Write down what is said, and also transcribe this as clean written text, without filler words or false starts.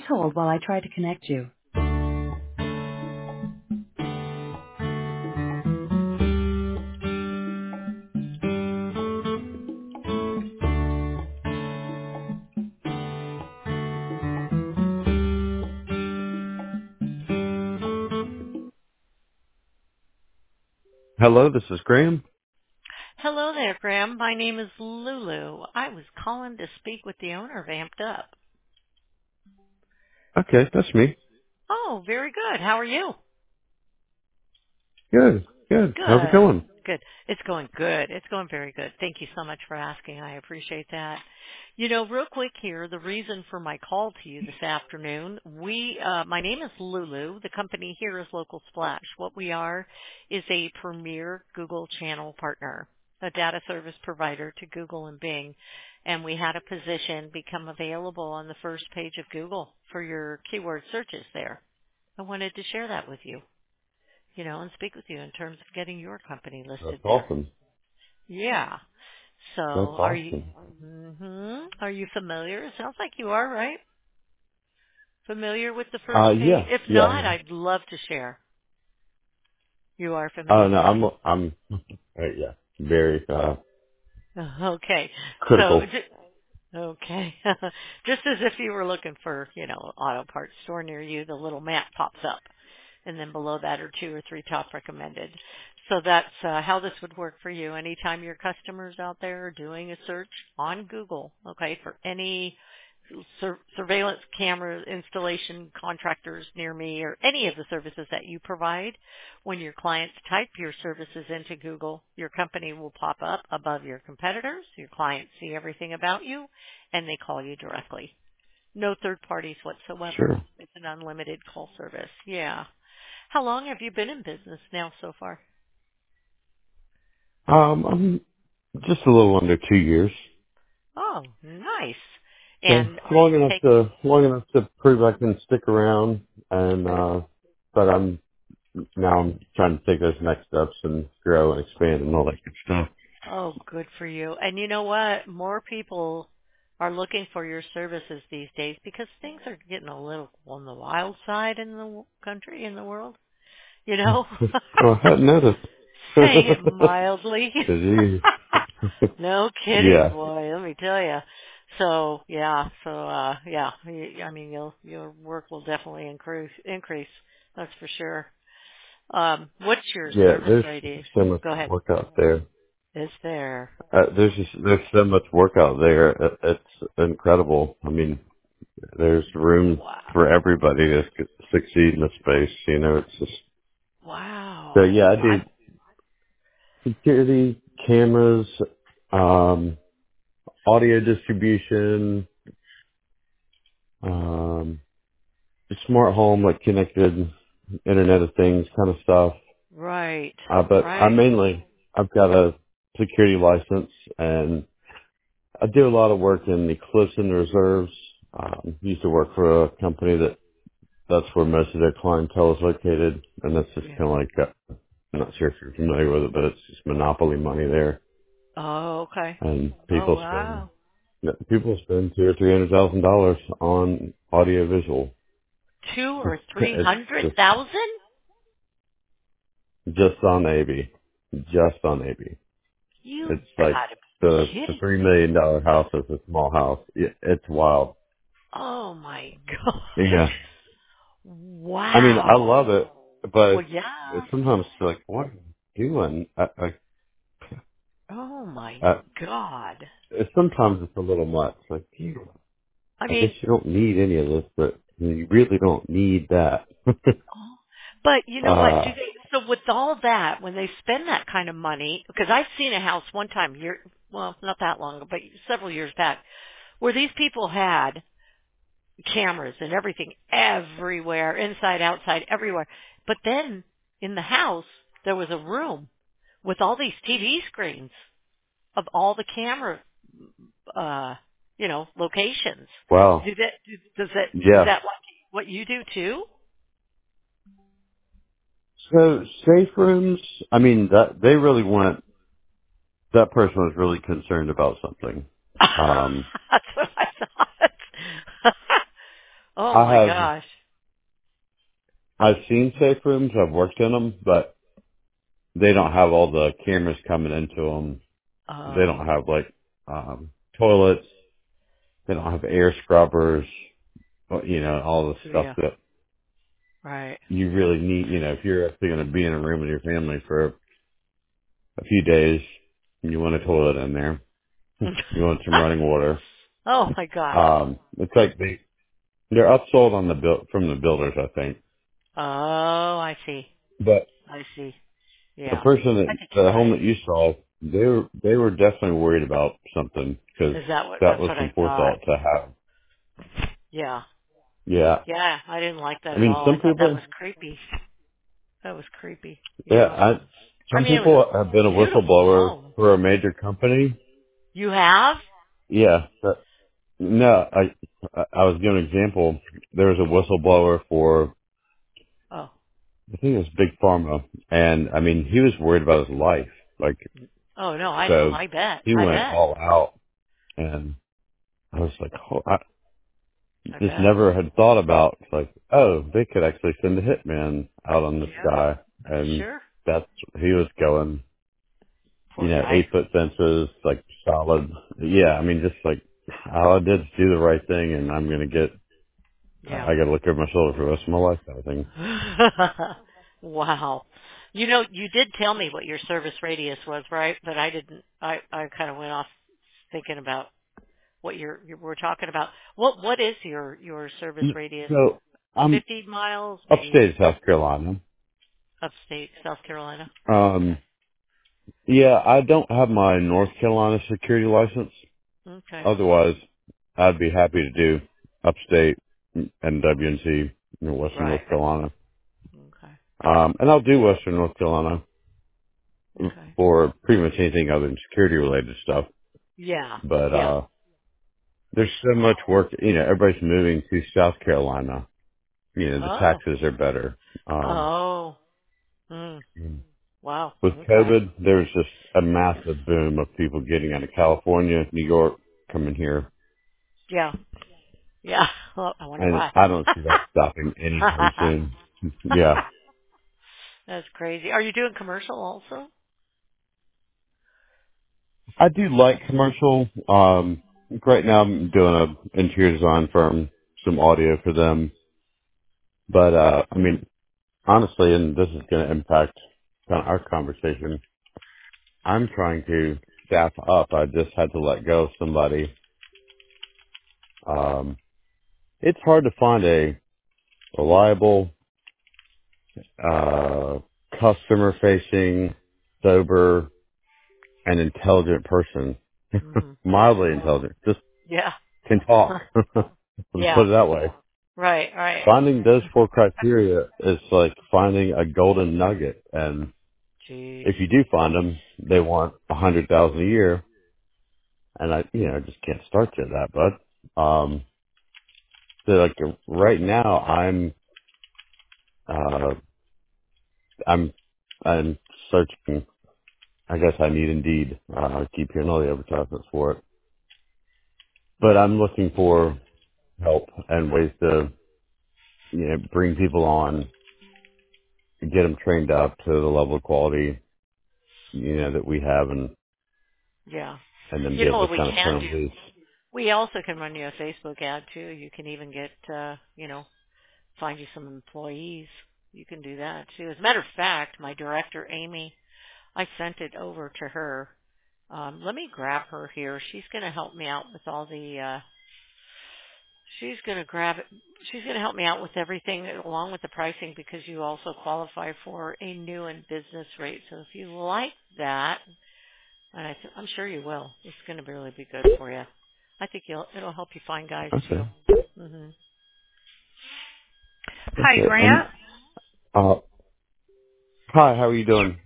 hold while I try to connect you. Hello, this is Graham. Hello there, Graham. My name is Lulu. I was calling to speak with the owner of Amped Up. Okay, that's me. Oh, very good. How are you? Good, good. How's it Good. going? Good. It's going good. It's going very good. Thank you so much for asking. I appreciate that. You know, real quick here, the reason for my call to you this afternoon, my name is Lulu. The company here is Local Splash. What we are is a premier Google channel partner, a data service provider to Google and Bing. And we had a position become available on the first page of Google for your keyword searches there. I wanted to share that with you, and speak with you in terms of getting your company That's listed there. awesome. Yeah. So That's are you, awesome. are you familiar? It sounds like you are, right? Familiar with the first page? Yeah, If yeah. not, I'd love to share. You are Oh no, familiar. I'm, yeah, very Okay. So, critical. okay. Just as if you were looking for, auto parts store near you, the little map pops up. And then below that are 2 or 3 top recommended. So that's how this would work for you. Anytime your customers out there are doing a search on Google, okay, for any surveillance camera installation contractors near me or any of the services that you provide, when your clients type your services into Google, your company will pop up above your competitors. Your clients see everything about you, and they call you directly. No third parties whatsoever. Sure. It's an unlimited call service. Yeah. How long have you been in business now so far? I'm just a little under 2 years. Oh, nice. So And are you taking? long enough to prove I can stick around and, but now I'm trying to take those next steps and grow and expand and all that good stuff. Oh, good for you. And you know what? More people are looking for your services these days because things are getting a little on the wild side in the country, in the world. You know? Oh, I hadn't noticed. Saying it mildly. Jeez. No kidding, Yeah. boy. Let me tell you. So yeah, yeah. I mean, your work will definitely increase. That's for sure. What's your Yeah, service there's rating? so much Go ahead. work out there. Is there? There's so much work out there. It's incredible. I mean, there's room for Wow. everybody to succeed in the space. You know, it's just so Wow. yeah. I do security cameras, um, audio distribution, um, smart home, like connected Internet of Things kind of stuff. Right. But Right. I've got a security license and I do a lot of work in the cliffs and reserves. Used to work for a company that's where most of their clientele is located, and that's just Yeah. kind of like I'm not sure if you're familiar with it, but it's just monopoly money there, Oh, okay. and Oh, people spend wow. $200,000 or $300,000 on audio visual. Two or three It's hundred just thousand? on AB, just on AB. You It's like gotta the be kidding $3 million house is a small house. It's wild. Oh my gosh. Yeah. I mean, I Wow. love it, but Well, yeah. it's sometimes like, what are you doing? Oh my I, God. sometimes it's a little much. Like, you, I I guess mean, you don't need any of this, but you really don't need that. oh, but you know what? uh, So with all that, when they spend that kind of money, because I've seen a house one time, well, not that long ago, but several years back, where these people had cameras and everything everywhere, inside, outside, everywhere. But then in the house, there was a room with all these TV screens of all the camera, locations. wow. Do that? Is Yeah. that what you do too? So safe rooms, I mean, that person was really concerned about something. Um, That's what I thought. Oh my have, gosh. I've seen safe rooms, I've worked in them, but they don't have all the cameras coming into them. They Oh, don't have like, toilets. They don't have air scrubbers, all the stuff yeah. that Right. you really need, if you're actually going to be in a room with your family for a few days, and you want a toilet in there, you want some running water. Oh my gosh. It's like they're upsold on from the builders, I think. Oh, I see. But I see. the Yeah. person I think the you're home right. that you saw, they were definitely worried about something because Is that what, that that's was what some I thought. forethought to have. Yeah. Yeah. Yeah. I didn't like that I at mean, all. I some thought that people, was creepy. That was creepy. yeah, Yeah. I some mean, it was people have been a a beautiful whistleblower home. for a major company. You have? Yeah. No, I was giving an example. There was a whistleblower for, Oh. I think it was Big Pharma, and I mean, he was worried about his life. Like, Oh no, I know. so I bet. he I went bet. all out, and I was like, I I just bet. never had thought about like, oh, they could actually send a hitman out on this Yeah. guy, and Sure. that's he was going, Poor guy. 8-foot fences, like solid. Yeah, I mean, just like all I did is do the right thing, and I'm gonna get. Yeah. I got to look over my shoulder for the rest of my life, kind of thing. Wow. You know, you did tell me what your service radius was, right? But I didn't. I kind of went off thinking about what you were talking about. What is your service radius? So I'm 50 miles, maybe upstate South Carolina. upstate South Carolina. Um, yeah, I don't have my North Carolina security license. Okay. Otherwise, I'd be happy to do upstate and WNC, Western Right. North Carolina. Okay. And I'll do Western North Carolina Okay. for pretty much anything other than security related stuff. Yeah. But, Yeah. there's so much work, everybody's moving to South Carolina. The Oh. taxes are better. Um, Oh. Mm. Wow. with Okay. COVID, there was just a massive boom of people getting out of California, New York, coming here. Yeah. Yeah. Well, I wonder And why. I don't see that stopping anytime soon. Yeah. That's crazy. Are you doing commercial also? I do like commercial. Right now I'm doing a interior design firm, some audio for them. But, I mean, honestly, and this is going to impact kind of our conversation, I'm trying to staff up. I just had to let go of somebody. It's hard to find a reliable, customer facing, sober, and intelligent person. Mhm. Mildly Yeah. intelligent. Just Yeah. can talk. Let's Yeah. put it that way. Right, right. Finding those 4 criteria is like finding a golden nugget. And Jeez. if you do find them, they want 100,000 a year. And I just can't start you at that, bud. So like right now uh, I'm, I'm searching. I guess I need Indeed. I keep hearing all the advertisements for it, but I'm looking for help and ways to, bring people on, get them trained up to the level of quality, that we have Yeah. and then You be know able what to we kind of can turn them do? loose. We also can run you a Facebook ad too. You can even get find you some employees. You can do that too. As a matter of fact, my director Amy, I sent it over to her. Let me grab her here. She's going to help me out with all the she's going to grab it. She's going to help me out with everything along with the pricing because you also qualify for a new and business rate. So if you like that, and I'm sure you will, it's going to really be good for you. I think it'll help you find guys too. Okay. Mhm. Hi, Okay. And, Grant. hi, how are you doing?